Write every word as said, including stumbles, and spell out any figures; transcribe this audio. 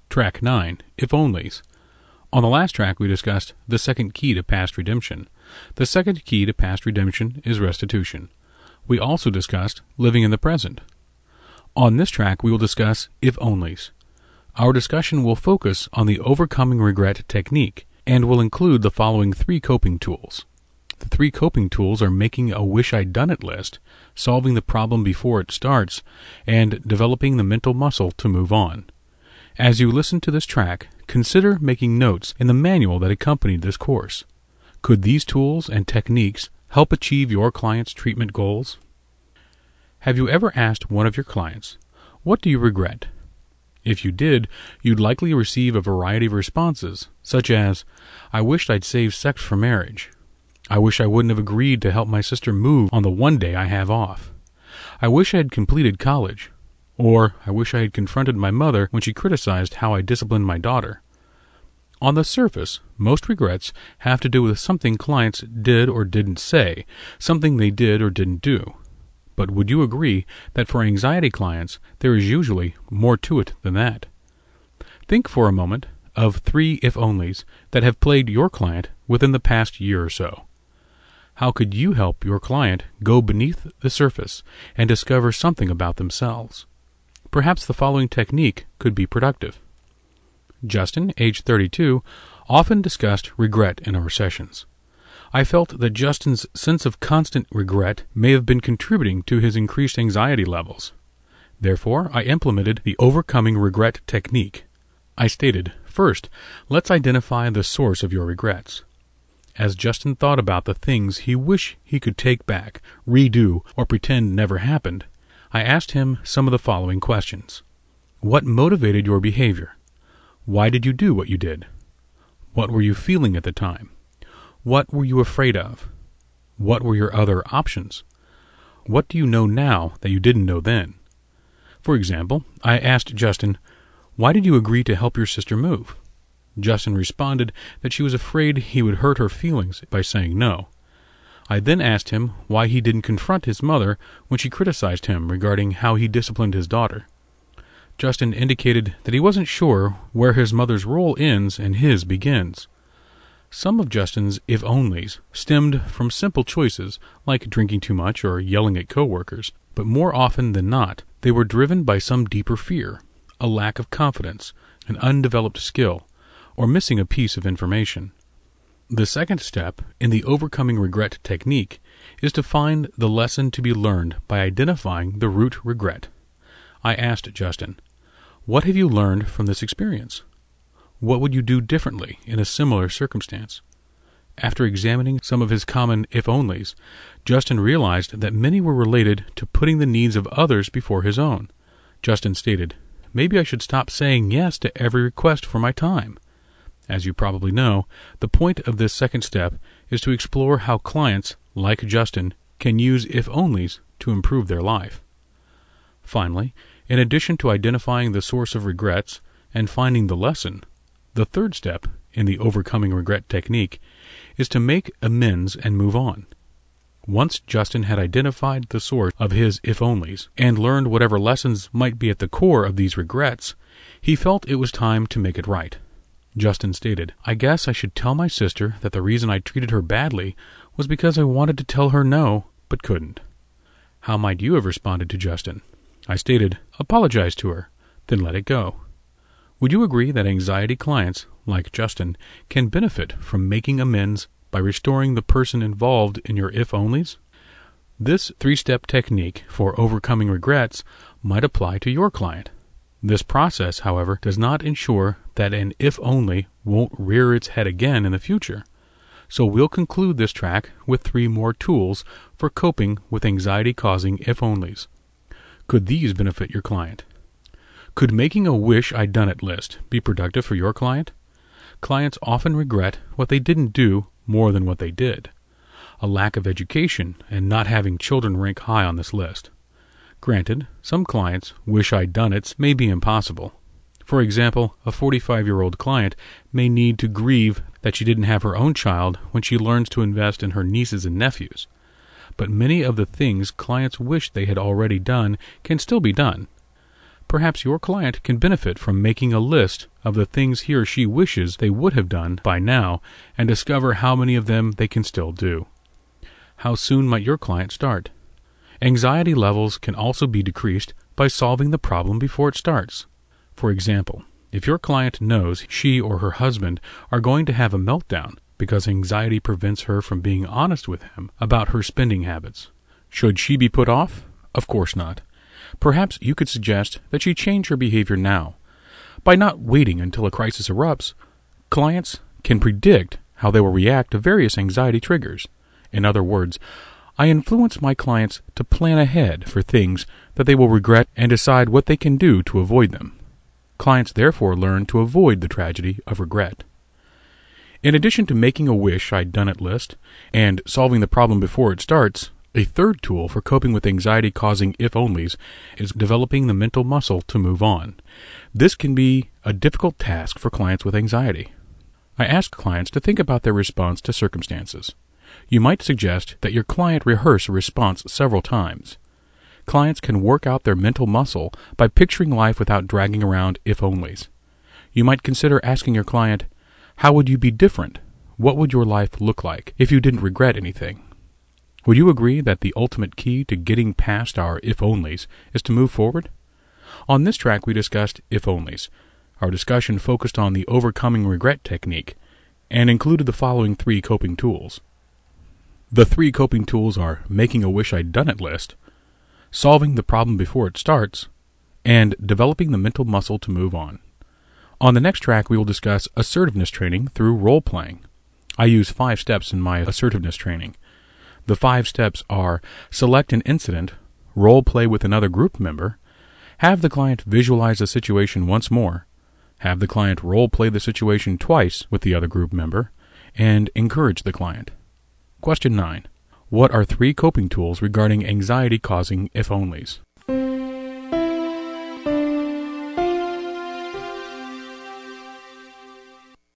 Track nine, If-Onlys. On the last track, we discussed the second key to past redemption. The second key to past redemption is restitution. We also discussed living in the present. On this track, we will discuss if-onlys. Our discussion will focus on the overcoming regret technique and will include the following three coping tools. The three coping tools are making a wish-I'd-done-it list, solving the problem before it starts, and developing the mental muscle to move on. As you listen to this track, consider making notes in the manual that accompanied this course. Could these tools and techniques help achieve your client's treatment goals? Have you ever asked one of your clients, "What do you regret?" If you did, you'd likely receive a variety of responses, such as, "I wished I'd saved sex for marriage. I wish I wouldn't have agreed to help my sister move on the one day I have off. I wish I had completed college." Or, "I wish I had confronted my mother when she criticized how I disciplined my daughter." On the surface, most regrets have to do with something clients did or didn't say, something they did or didn't do. But would you agree that for anxiety clients, there is usually more to it than that? Think for a moment of three if-onlys that have plagued your client within the past year or so. How could you help your client go beneath the surface and discover something about themselves? Perhaps the following technique could be productive. Justin, age thirty-two, often discussed regret in our sessions. I felt that Justin's sense of constant regret may have been contributing to his increased anxiety levels. Therefore, I implemented the overcoming regret technique. I stated, first, let's identify the source of your regrets. As Justin thought about the things he wished he could take back, redo, or pretend never happened, I asked him some of the following questions. What motivated your behavior? Why did you do what you did? What were you feeling at the time? What were you afraid of? What were your other options? What do you know now that you didn't know then? For example, I asked Justin, "Why did you agree to help your sister move?" Justin responded that she was afraid he would hurt her feelings by saying no. I then asked him why he didn't confront his mother when she criticized him regarding how he disciplined his daughter. Justin indicated that he wasn't sure where his mother's role ends and his begins. Some of Justin's if-onlys stemmed from simple choices like drinking too much or yelling at coworkers, but more often than not, they were driven by some deeper fear, a lack of confidence, an undeveloped skill, or missing a piece of information. The second step in the overcoming regret technique is to find the lesson to be learned by identifying the root regret. I asked Justin, "What have you learned from this experience? What would you do differently in a similar circumstance?" After examining some of his common if-onlys, Justin realized that many were related to putting the needs of others before his own. Justin stated, "Maybe I should stop saying yes to every request for my time." As you probably know, the point of this second step is to explore how clients, like Justin, can use if-onlys to improve their life. Finally, in addition to identifying the source of regrets and finding the lesson, the third step in the overcoming regret technique is to make amends and move on. Once Justin had identified the source of his if-onlys and learned whatever lessons might be at the core of these regrets, he felt it was time to make it right. Justin stated, "I guess I should tell my sister that the reason I treated her badly was because I wanted to tell her no, but couldn't." How might you have responded to Justin? I stated, "Apologize to her, then let it go." Would you agree that anxiety clients, like Justin, can benefit from making amends by restoring the person involved in your if-onlys? This three-step technique for overcoming regrets might apply to your client. This process, however, does not ensure that an if-only won't rear its head again in the future. So we'll conclude this track with three more tools for coping with anxiety-causing if-onlys. Could these benefit your client? Could making a wish-I'd-done-it list be productive for your client? Clients often regret what they didn't do more than what they did. A lack of education and not having children rank high on this list. Granted, some clients' wish-I'd-done-its may be impossible. For example, a forty-five-year-old client may need to grieve that she didn't have her own child when she learns to invest in her nieces and nephews. But many of the things clients wish they had already done can still be done. Perhaps your client can benefit from making a list of the things he or she wishes they would have done by now and discover how many of them they can still do. How soon might your client start? Anxiety levels can also be decreased by solving the problem before it starts. For example, if your client knows she or her husband are going to have a meltdown because anxiety prevents her from being honest with him about her spending habits, should she be put off? Of course not. Perhaps you could suggest that she change her behavior now. By not waiting until a crisis erupts, clients can predict how they will react to various anxiety triggers. In other words, I influence my clients to plan ahead for things that they will regret and decide what they can do to avoid them. Clients therefore learn to avoid the tragedy of regret. In addition to making a wish I'd done it list and solving the problem before it starts, a third tool for coping with anxiety-causing if-onlys is developing the mental muscle to move on. This can be a difficult task for clients with anxiety. I ask clients to think about their response to circumstances. You might suggest that your client rehearse a response several times. Clients can work out their mental muscle by picturing life without dragging around if-onlys. You might consider asking your client, how would you be different? What would your life look like if you didn't regret anything? Would you agree that the ultimate key to getting past our if-onlys is to move forward? On this track we discussed if-onlys. Our discussion focused on the overcoming regret technique and included the following three coping tools. The three coping tools are making a wish I'd done it list, solving the problem before it starts, and developing the mental muscle to move on. On the next track we will discuss assertiveness training through role-playing. I use five steps in my assertiveness training. The five steps are: select an incident, role-play with another group member, have the client visualize the situation once more, have the client role-play the situation twice with the other group member, and encourage the client. Question nine. What are three coping tools regarding anxiety-causing if-onlys?